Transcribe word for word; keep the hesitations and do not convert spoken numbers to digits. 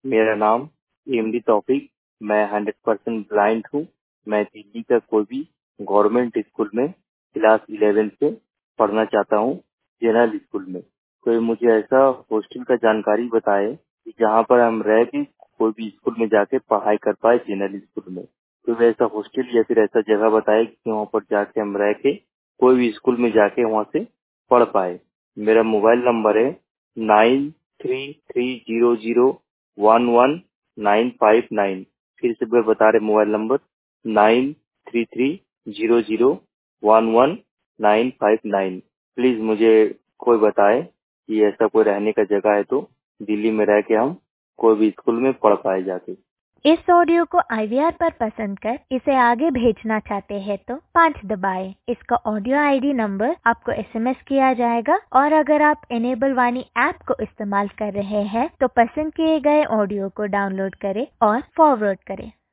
मेरा नाम एमडी तौफीक, मैं हंड्रेड परसेंट ब्लाइंड हूँ। मैं दिल्ली का कोई भी गवर्नमेंट स्कूल में क्लास इलेवन से पढ़ना चाहता हूँ, जनरल स्कूल में। कोई मुझे ऐसा हॉस्टल का जानकारी बताए कि जहाँ पर हम रह के कोई भी स्कूल में जाके पढ़ाई कर पाए जनरल स्कूल में। तो ऐसा हॉस्टल या फिर ऐसा जगह बताए कि वहाँ पर जाके हम रह के कोई भी स्कूल में जाके वहाँ से पढ़ पाए। मेरा मोबाइल नंबर है nine three three zero zero one one nine five nine. फिर से मैं बता रहे mobile number nine three three zero zero one one nine five nine. Please मुझे कोई बताए कि ऐसा कोई रहने का जगह है तो दिल्ली में रह के हम कोई भी स्कूल में पढ़ पाए जाके। इस ऑडियो को आई वी आर पर पसंद कर इसे आगे भेजना चाहते हैं तो पाँच दबाएं। इसका ऑडियो आईडी नंबर आपको एसएमएस किया जाएगा और अगर आप इनेबल वाणी ऐप को इस्तेमाल कर रहे हैं तो पसंद किए गए ऑडियो को डाउनलोड करें और फॉरवर्ड करें।